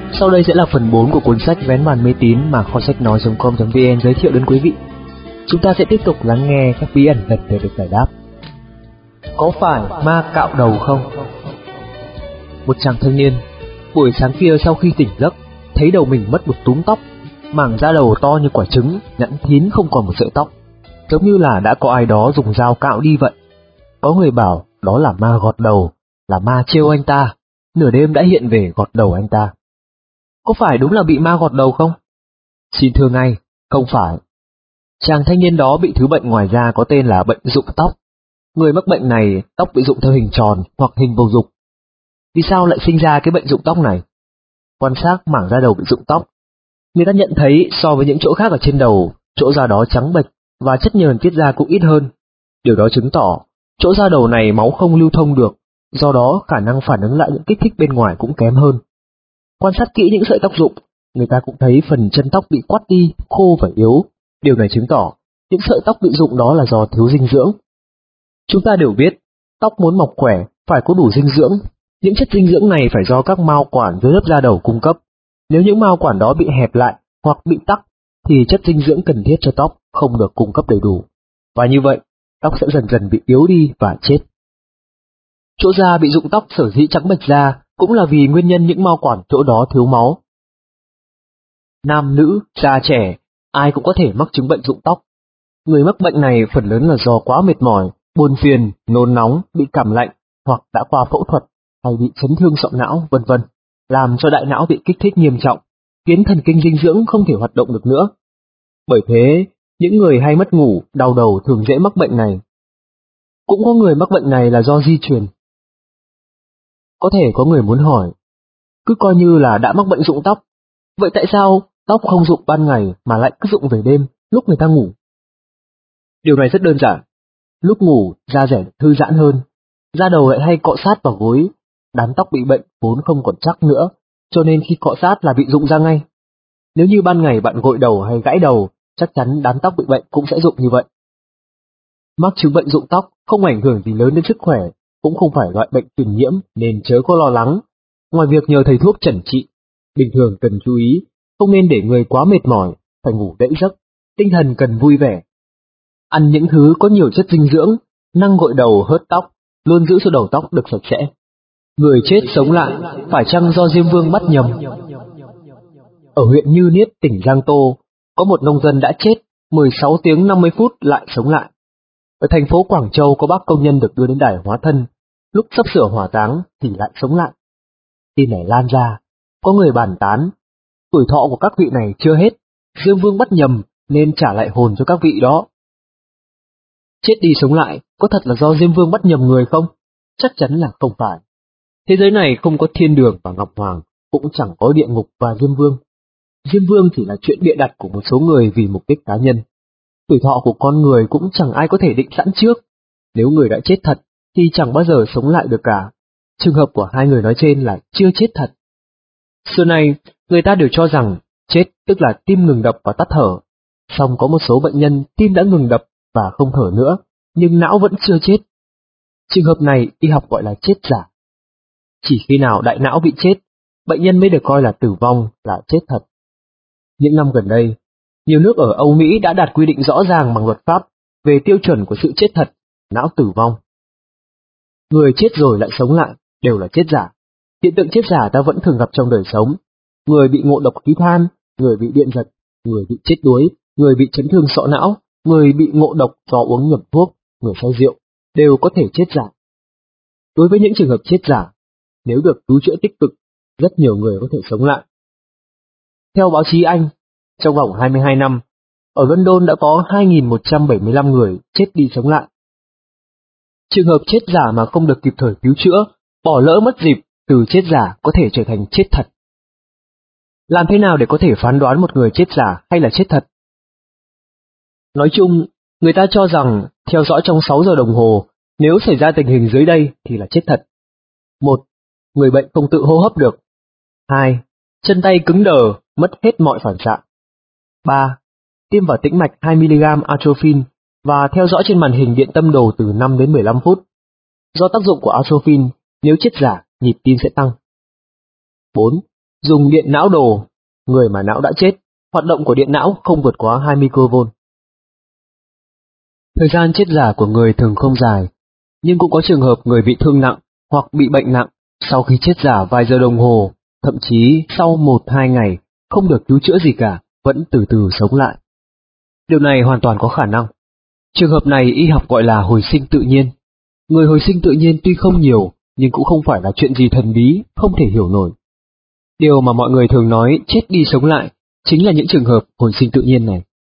Sau đây sẽ là phần 4 của cuốn sách Vén màn mê tín mà kho sách nói.com.vn giới thiệu đến quý vị. Chúng ta sẽ tiếp tục lắng nghe các bí ẩn vật để được giải đáp. Có phải ma cạo đầu không? Một chàng thanh niên buổi sáng kia sau khi tỉnh giấc thấy đầu mình mất một túm tóc, mảng da đầu to như quả trứng, nhẵn thín không còn một sợi tóc, giống như là đã có ai đó dùng dao cạo đi vậy. Có người bảo đó là ma gọt đầu, là ma trêu anh ta, nửa đêm đã hiện về gọt đầu anh ta. Có phải đúng là bị ma gọt đầu không? Xin thưa ngay, không phải. Chàng thanh niên đó bị thứ bệnh ngoài da có tên là bệnh rụng tóc. Người mắc bệnh này tóc bị rụng theo hình tròn hoặc hình bầu dục. Vì sao lại sinh ra cái bệnh rụng tóc này? Quan sát mảng da đầu bị rụng tóc, người ta nhận thấy so với những chỗ khác ở trên đầu, chỗ da đó trắng bệch và chất nhờn tiết ra cũng ít hơn. Điều đó chứng tỏ chỗ da đầu này máu không lưu thông được, do đó khả năng phản ứng lại những kích thích bên ngoài cũng kém hơn. Quan sát kỹ những sợi tóc rụng, người ta cũng thấy phần chân tóc bị quắt đi, khô và yếu. Điều này chứng tỏ những sợi tóc bị rụng đó là do thiếu dinh dưỡng. Chúng ta đều biết, tóc muốn mọc khỏe phải có đủ dinh dưỡng. Những chất dinh dưỡng này phải do các mao quản dưới lớp da đầu cung cấp. Nếu những mao quản đó bị hẹp lại hoặc bị tắc, thì chất dinh dưỡng cần thiết cho tóc không được cung cấp đầy đủ. Và như vậy, tóc sẽ dần dần bị yếu đi và chết. Chỗ da bị rụng tóc sở dĩ trắng bệch da cũng là vì nguyên nhân những mao quản chỗ đó thiếu máu. Nam, nữ, già, trẻ, ai cũng có thể mắc chứng bệnh rụng tóc. Người mắc bệnh này phần lớn là do quá mệt mỏi, buồn phiền, nôn nóng, bị cảm lạnh hoặc đã qua phẫu thuật hay bị chấn thương sọ não, vân vân, làm cho đại não bị kích thích nghiêm trọng, khiến thần kinh dinh dưỡng không thể hoạt động được nữa. Bởi thế, những người hay mất ngủ, đau đầu thường dễ mắc bệnh này. Cũng có người mắc bệnh này là do di truyền. Có thể có người muốn hỏi, cứ coi như là đã mắc bệnh rụng tóc, vậy tại sao tóc không rụng ban ngày mà lại cứ rụng về đêm lúc người ta ngủ? Điều này rất đơn giản, lúc ngủ da rẻ thư giãn hơn, da đầu lại hay cọ sát vào gối, đám tóc bị bệnh vốn không còn chắc nữa, cho nên khi cọ sát là bị rụng ra ngay. Nếu như ban ngày bạn gội đầu hay gãi đầu, chắc chắn đám tóc bị bệnh cũng sẽ rụng như vậy. Mắc chứng bệnh rụng tóc không ảnh hưởng gì lớn đến sức khỏe, cũng không phải loại bệnh truyền nhiễm nên chớ có lo lắng. Ngoài việc nhờ thầy thuốc chẩn trị, bình thường cần chú ý, không nên để người quá mệt mỏi, phải ngủ đẫy giấc, tinh thần cần vui vẻ. Ăn những thứ có nhiều chất dinh dưỡng, năng gội đầu hớt tóc, luôn giữ cho đầu tóc được sạch sẽ. Người chết sống lại, phải chăng do Diêm Vương bắt nhầm? Ở huyện Như Niết, tỉnh Giang Tô, có một nông dân đã chết 16 tiếng 50 phút lại sống lại. Ở thành phố Quảng Châu có bác công nhân được đưa đến đài hóa thân, lúc sắp sửa hỏa táng thì lại sống lại. Tin này lan ra, có người bàn tán, tuổi thọ của các vị này chưa hết, Diêm Vương bắt nhầm nên trả lại hồn cho các vị đó. Chết đi sống lại có thật là do Diêm Vương bắt nhầm người không? Chắc chắn là không phải. Thế giới này không có thiên đường và ngọc hoàng, cũng chẳng có địa ngục và Diêm Vương. Diêm Vương chỉ là chuyện bịa đặt của một số người vì mục đích cá nhân. Tuổi thọ của con người cũng chẳng ai có thể định sẵn trước. Nếu người đã chết thật thì chẳng bao giờ sống lại được cả. Trường hợp của hai người nói trên là chưa chết thật. Xưa nay, người ta đều cho rằng chết tức là tim ngừng đập và tắt thở. Song có một số bệnh nhân tim đã ngừng đập và không thở nữa, nhưng não vẫn chưa chết. Trường hợp này y học gọi là chết giả. Chỉ khi nào đại não bị chết, bệnh nhân mới được coi là tử vong, là chết thật. Những năm gần đây, nhiều nước ở Âu Mỹ đã đạt quy định rõ ràng bằng luật pháp về tiêu chuẩn của sự chết thật, não tử vong. Người chết rồi lại sống lại đều là chết giả. Hiện tượng chết giả ta vẫn thường gặp trong đời sống. Người bị ngộ độc khí than, người bị điện giật, người bị chết đuối, người bị chấn thương sọ não, người bị ngộ độc do uống nhầm thuốc, người say rượu, đều có thể chết giả. Đối với những trường hợp chết giả, nếu được cứu chữa tích cực, rất nhiều người có thể sống lại. Theo báo chí Anh, trong vòng 22 năm, ở London đã có 2.175 người chết đi sống lại. Trường hợp chết giả mà không được kịp thời cứu chữa, bỏ lỡ mất dịp, từ chết giả có thể trở thành chết thật. Làm thế nào để có thể phán đoán một người chết giả hay là chết thật? Nói chung, người ta cho rằng theo dõi trong 6 giờ đồng hồ, nếu xảy ra tình hình dưới đây thì là chết thật. 1. Người bệnh không tự hô hấp được. 2. Chân tay cứng đờ, mất hết mọi phản xạ. 3. Tiêm vào tĩnh mạch 2mg atropine và theo dõi trên màn hình điện tâm đồ từ 5 đến 15 phút. Do tác dụng của atropine, nếu chết giả, nhịp tim sẽ tăng. 4. Dùng điện não đồ, người mà não đã chết, hoạt động của điện não không vượt quá 2 microvolt. Thời gian chết giả của người thường không dài, nhưng cũng có trường hợp người bị thương nặng hoặc bị bệnh nặng, sau khi chết giả vài giờ đồng hồ, thậm chí sau 1-2 ngày, không được cứu chữa gì cả, vẫn từ từ sống lại. Điều này hoàn toàn có khả năng. Trường hợp này y học gọi là hồi sinh tự nhiên. Người hồi sinh tự nhiên tuy không nhiều, nhưng cũng không phải là chuyện gì thần bí, không thể hiểu nổi. Điều mà mọi người thường nói chết đi sống lại, chính là những trường hợp hồi sinh tự nhiên này.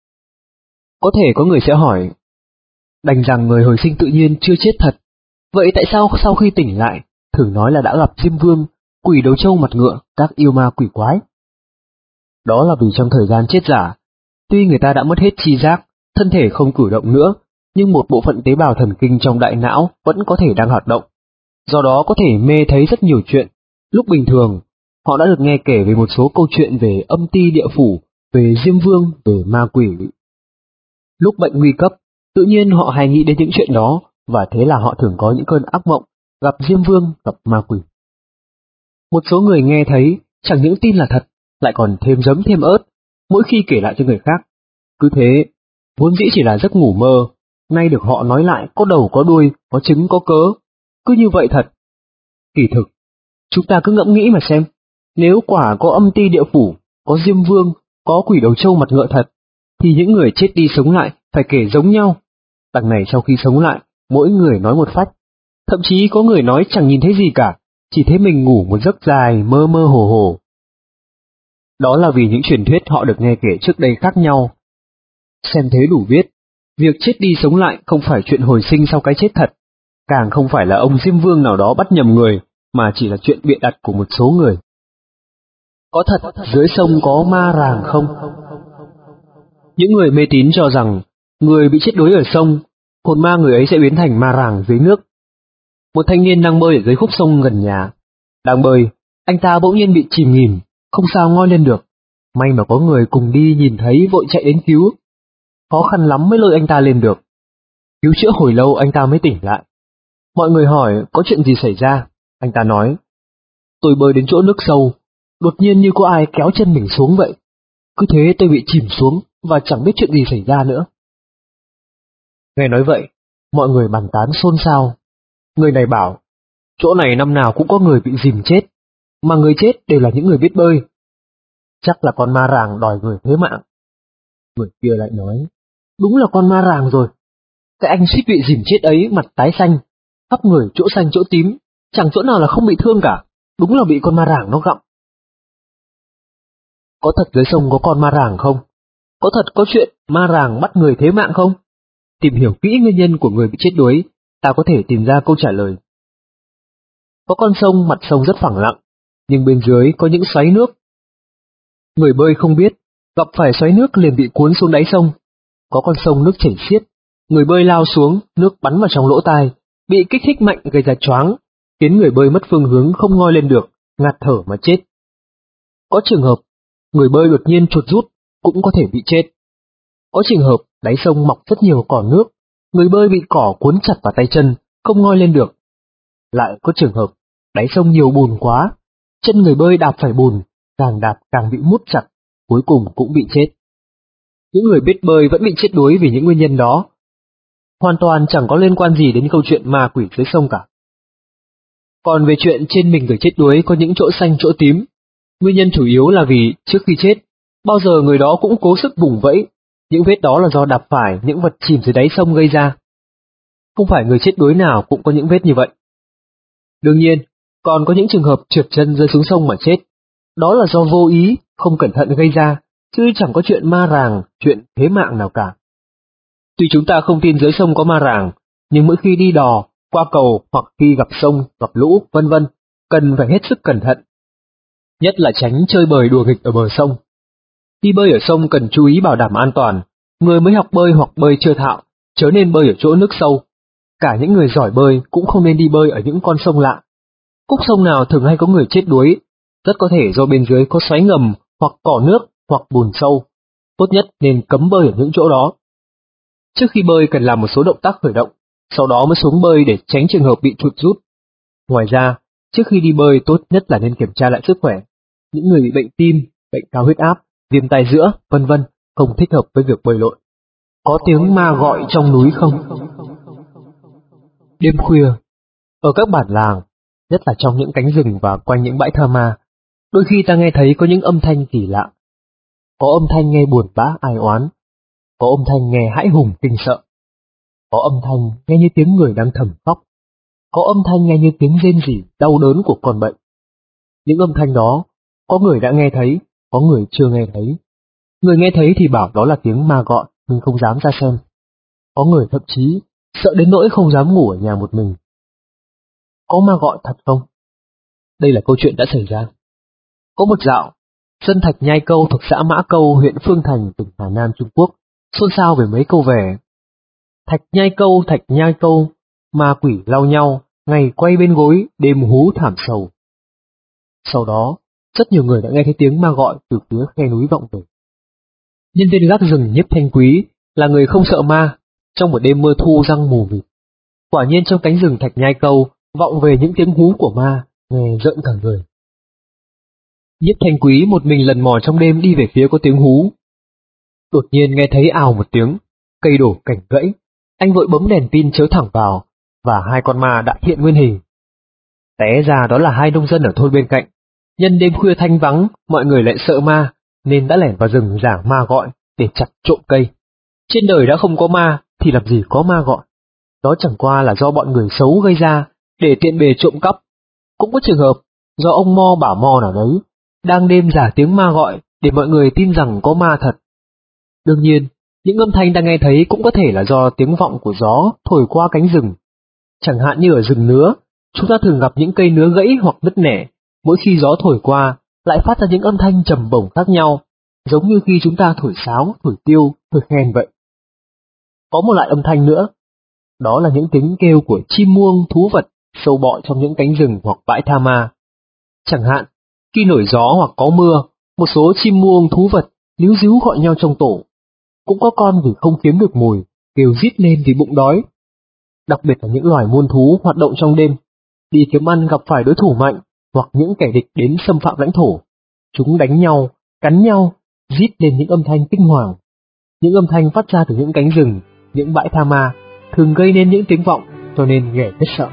Có thể có người sẽ hỏi, đành rằng người hồi sinh tự nhiên chưa chết thật, vậy tại sao sau khi tỉnh lại, thường nói là đã gặp Diêm Vương, quỷ đầu trâu mặt ngựa, các yêu ma quỷ quái? Đó là vì trong thời gian chết giả, tuy người ta đã mất hết tri giác, thân thể không cử động nữa, nhưng một bộ phận tế bào thần kinh trong đại não vẫn có thể đang hoạt động. Do đó có thể mê thấy rất nhiều chuyện. Lúc bình thường, họ đã được nghe kể về một số câu chuyện về âm ty địa phủ, về Diêm Vương, về ma quỷ. Lúc bệnh nguy cấp, tự nhiên họ hay nghĩ đến những chuyện đó, và thế là họ thường có những cơn ác mộng, gặp Diêm Vương, gặp ma quỷ. Một số người nghe thấy, chẳng những tin là thật, lại còn thêm giấm thêm ớt, mỗi khi kể lại cho người khác. Cứ thế, vốn dĩ chỉ là giấc ngủ mơ, nay được họ nói lại có đầu có đuôi, có chứng có cớ, cứ như vậy thật. Kỳ thực, chúng ta cứ ngẫm nghĩ mà xem, nếu quả có âm ty địa phủ, có Diêm Vương, có quỷ đầu trâu mặt ngựa thật, thì những người chết đi sống lại phải kể giống nhau. Đằng này sau khi sống lại, mỗi người nói một phách. Thậm chí có người nói chẳng nhìn thấy gì cả, chỉ thấy mình ngủ một giấc dài mơ mơ hồ hồ. Đó là vì những truyền thuyết họ được nghe kể trước đây khác nhau. Xem thế đủ biết, việc chết đi sống lại không phải chuyện hồi sinh sau cái chết thật, càng không phải là ông Diêm Vương nào đó bắt nhầm người, mà chỉ là chuyện bịa đặt của một số người. Có thật dưới sông có ma ràng không? Những người mê tín cho rằng người bị chết đuối ở sông, hồn ma người ấy sẽ biến thành ma ràng dưới nước. Một thanh niên đang bơi ở dưới khúc sông gần nhà. Đang bơi, anh ta bỗng nhiên bị chìm nghỉm, không sao ngoi lên được. May mà có người cùng đi nhìn thấy vội chạy đến cứu. Khó khăn lắm mới lôi anh ta lên được. Cứu chữa hồi lâu anh ta mới tỉnh lại. Mọi người hỏi có chuyện gì xảy ra, anh ta nói, tôi bơi đến chỗ nước sâu, đột nhiên như có ai kéo chân mình xuống vậy. Cứ thế tôi bị chìm xuống và chẳng biết chuyện gì xảy ra nữa. Nghe nói vậy, mọi người bàn tán xôn xao. Người này bảo, chỗ này năm nào cũng có người bị dìm chết, mà người chết đều là những người biết bơi. Chắc là con ma ràng đòi người thế mạng. Người kia lại nói, đúng là con ma ràng rồi. Cái anh suýt bị dìm chết ấy mặt tái xanh, khắp người chỗ xanh chỗ tím, chẳng chỗ nào là không bị thương cả, đúng là bị con ma ràng nó gặm. Có thật dưới sông có con ma ràng không? Có thật có chuyện ma ràng bắt người thế mạng không? Tìm hiểu kỹ nguyên nhân của người bị chết đuối, ta có thể tìm ra câu trả lời. Có con sông mặt sông rất phẳng lặng, nhưng bên dưới có những xoáy nước. Người bơi không biết, gặp phải xoáy nước liền bị cuốn xuống đáy sông. Có con sông nước chảy xiết, người bơi lao xuống, nước bắn vào trong lỗ tai, bị kích thích mạnh gây ra choáng, khiến người bơi mất phương hướng không ngoi lên được, ngạt thở mà chết. Có trường hợp, người bơi đột nhiên chuột rút, cũng có thể bị chết. Có trường hợp, đáy sông mọc rất nhiều cỏ nước, người bơi bị cỏ cuốn chặt vào tay chân, không ngoi lên được. Lại có trường hợp, đáy sông nhiều bùn quá, chân người bơi đạp phải bùn, càng đạp càng bị mút chặt, cuối cùng cũng bị chết. Những người biết bơi vẫn bị chết đuối vì những nguyên nhân đó. Hoàn toàn chẳng có liên quan gì đến câu chuyện ma quỷ dưới sông cả. Còn về chuyện trên mình người chết đuối có những chỗ xanh chỗ tím, nguyên nhân chủ yếu là vì trước khi chết, bao giờ người đó cũng cố sức vùng vẫy, những vết đó là do đạp phải những vật chìm dưới đáy sông gây ra. Không phải người chết đuối nào cũng có những vết như vậy. Đương nhiên, còn có những trường hợp trượt chân rơi xuống sông mà chết, đó là do vô ý, không cẩn thận gây ra, chứ chẳng có chuyện ma ràng, chuyện thế mạng nào cả. Tuy chúng ta không tin dưới sông có ma ràng, nhưng mỗi khi đi đò, qua cầu hoặc khi gặp sông, gặp lũ, vân vân, cần phải hết sức cẩn thận. Nhất là tránh chơi bời đùa nghịch ở bờ sông. Đi bơi ở sông cần chú ý bảo đảm an toàn, người mới học bơi hoặc bơi chưa thạo, chớ nên bơi ở chỗ nước sâu. Cả những người giỏi bơi cũng không nên đi bơi ở những con sông lạ. Khúc sông nào thường hay có người chết đuối, rất có thể do bên dưới có xoáy ngầm, hoặc cỏ nước, hoặc bùn sâu. Tốt nhất nên cấm bơi ở những chỗ đó. Trước khi bơi cần làm một số động tác khởi động, sau đó mới xuống bơi để tránh trường hợp bị chuột rút. Ngoài ra, trước khi đi bơi tốt nhất là nên kiểm tra lại sức khỏe. những người bị bệnh tim, bệnh cao huyết áp, viêm tai giữa, vân vân, không thích hợp với việc bơi lội. Có tiếng ma gọi trong núi không? Đêm khuya, ở các bản làng, nhất là trong những cánh rừng và quanh những bãi tha ma, đôi khi ta nghe thấy có những âm thanh kỳ lạ. Có âm thanh nghe buồn bã ai oán, có âm thanh nghe hãi hùng kinh sợ, có âm thanh nghe như tiếng người đang thầm khóc, có âm thanh nghe như tiếng rên rỉ đau đớn của con bệnh. Những âm thanh đó, có người đã nghe thấy, có người chưa nghe thấy. Người nghe thấy thì bảo đó là tiếng ma gọi, nhưng không dám ra xem. Có người thậm chí sợ đến nỗi không dám ngủ ở nhà một mình. Có ma gọi thật không? Đây là câu chuyện đã xảy ra. Có một dạo, dân Thạch Nhai Câu thuộc xã Mã Câu, huyện Phương Thành, tỉnh Hà Nam, Trung Quốc, xôn xao về mấy câu về Thạch Nhai Câu, ma quỷ lau nhau, ngày quay bên gối, đêm hú thảm sầu. Sau đó, rất nhiều người đã nghe thấy tiếng ma gọi từ phía khe núi vọng về. Nhân viên gác rừng Nhiếp Thanh Quý là người không sợ ma. Trong một đêm mưa thu răng mù mịt, quả nhiên trong cánh rừng Thạch Nhai Câu vọng về những tiếng hú của ma, nghe rợn cả người. Nhiếp Thanh Quý một mình lần mò trong đêm đi về phía có tiếng hú. Đột nhiên nghe thấy ào một tiếng, cây đổ cành gãy, anh vội bấm đèn pin chiếu thẳng vào, và hai con ma đã hiện nguyên hình. Té ra đó là hai nông dân ở thôn bên cạnh. Nhân đêm khuya thanh vắng, mọi người lại sợ ma, nên đã lẻn vào rừng giả ma gọi để chặt trộm cây. Trên đời đã không có ma, thì làm gì có ma gọi. Đó chẳng qua là do bọn người xấu gây ra, để tiện bề trộm cắp. Cũng có trường hợp, do ông Mo bảo Mo nào đấy, đang đêm giả tiếng ma gọi, để mọi người tin rằng có ma thật. Đương nhiên, những âm thanh đang nghe thấy cũng có thể là do tiếng vọng của gió thổi qua cánh rừng. Chẳng hạn như ở rừng nứa, chúng ta thường gặp những cây nứa gãy hoặc nứt nẻ, mỗi khi gió thổi qua, lại phát ra những âm thanh trầm bổng khác nhau, giống như khi chúng ta thổi sáo, thổi tiêu, thổi khen vậy. Có một loại âm thanh nữa, đó là những tiếng kêu của chim muông, thú vật, sâu bọ trong những cánh rừng hoặc bãi tha ma. Chẳng hạn, khi nổi gió hoặc có mưa, một số chim muông, thú vật líu ríu gọi nhau trong tổ. Cũng có con vì không kiếm được mồi, kêu rít lên vì bụng đói. Đặc biệt là những loài muôn thú hoạt động trong đêm, đi kiếm ăn gặp phải đối thủ mạnh hoặc những kẻ địch đến xâm phạm lãnh thổ. Chúng đánh nhau, cắn nhau, rít lên những âm thanh kinh hoàng. Những âm thanh phát ra từ những cánh rừng, những bãi tha ma thường gây nên những tiếng vọng, cho nên ghẻ rất sợ.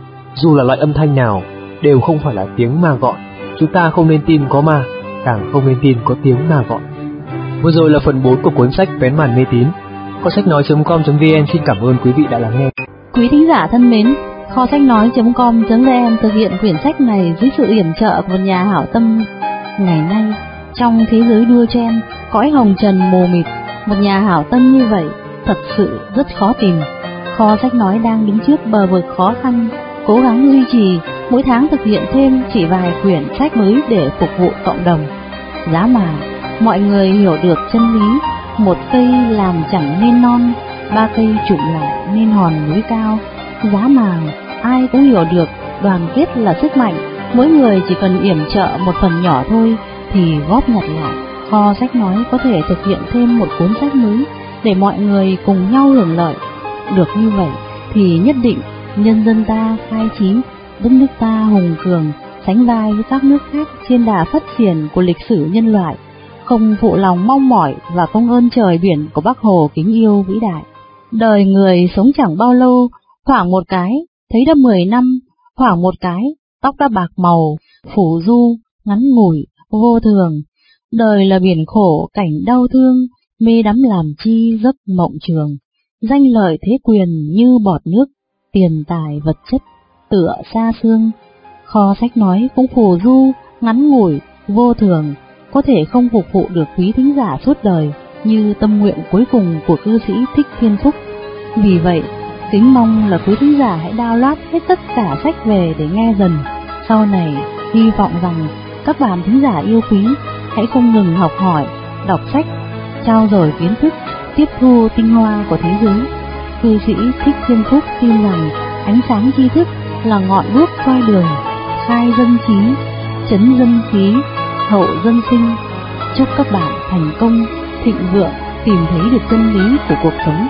Dù là loại âm thanh nào, đều không phải là tiếng ma gọi. Chúng ta không nên tin có ma, càng không nên tin có tiếng ma gọi. Vừa rồi là phần 4 của cuốn sách Vén màn mê tín. Kho sách nói.com.vn xin cảm ơn quý vị đã lắng nghe. Quý thính giả thân mến, kho sách nói.com.vn thực hiện quyển sách này dưới sự yểm trợ của một nhà hảo tâm. Ngày nay, trong thế giới đua chen, cõi hồng trần mù mịt, một nhà hảo tâm như vậy thật sự rất khó tìm. Kho sách nói đang đứng trước bờ vực khó khăn, cố gắng duy trì, mỗi tháng thực hiện thêm chỉ vài quyển sách mới để phục vụ cộng đồng. Giá mà mọi người hiểu được chân lý, một cây làm chẳng nên non, ba cây chụm lại nên hòn núi cao. Giá mà ai cũng hiểu được đoàn kết là sức mạnh, mỗi người chỉ cần yểm trợ một phần nhỏ thôi thì góp nhặt lại, kho sách nói có thể thực hiện thêm một cuốn sách mới để mọi người cùng nhau hưởng lợi. Được như vậy thì nhất định nhân dân ta khai trí, đất nước ta hùng cường, sánh vai với các nước khác trên đà phát triển của lịch sử nhân loại, không phụ lòng mong mỏi và công ơn trời biển của Bác Hồ kính yêu vĩ đại. Đời người sống chẳng bao lâu, thoảng một cái thấy đã 10 năm, thoảng một cái tóc đã bạc màu, phủ du, ngắn ngủi, vô thường. Đời là biển khổ cảnh đau thương, mê đắm làm chi giấc mộng trường. Danh lợi thế quyền như bọt nước, tiền tài vật chất tựa xa xương. Kho sách nói cũng phù du, ngắn ngủi, vô thường, có thể không phục vụ được quý thính giả suốt đời như tâm nguyện cuối cùng của cư sĩ Thích Thiên Phúc. Vì vậy, kính mong là quý thính giả hãy download hết tất cả sách về để nghe dần. Sau này, hy vọng rằng các bạn thính giả yêu quý hãy không ngừng học hỏi, đọc sách, trao dồi kiến thức, tiếp thu tinh hoa của thế giới. Cư sĩ Thích Thiên Phúc tin rằng ánh sáng tri thức là ngọn đuốc soi đường, khai dân trí, chấn dân khí, hậu dân sinh. Chúc các bạn thành công, thịnh vượng, tìm thấy được chân lý của cuộc sống.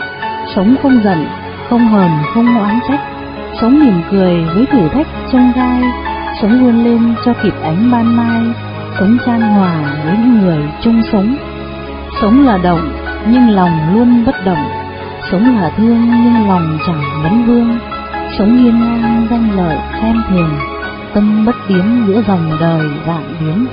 Sống không giận, không hờn, không oán trách, sống mỉm cười với thử thách chông gai, sống vươn lên cho kịp ánh ban mai, sống chan hòa với những người chung sống. Sống là động nhưng lòng luôn bất động, sống là thương nhưng lòng chẳng vấn vương, sống hiên ngang danh lợi xem thường, tâm bất biến giữa dòng đời vạn biến.